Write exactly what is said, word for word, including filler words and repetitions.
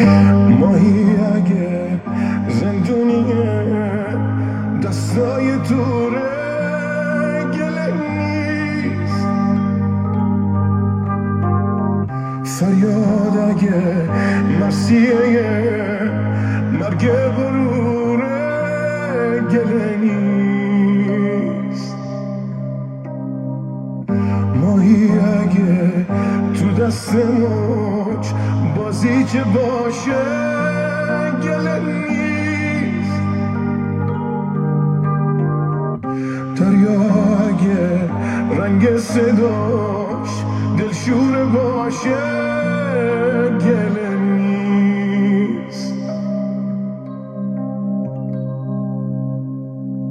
ماهی اگه زندونیه دستای توره گله نیست. فریاد اگه مسیحه مرگ غروره گله نیست. ماهی اگه تو دست موج بازی چه باشه گله نیست. دریا اگه رنگ صداش دلشوره باشه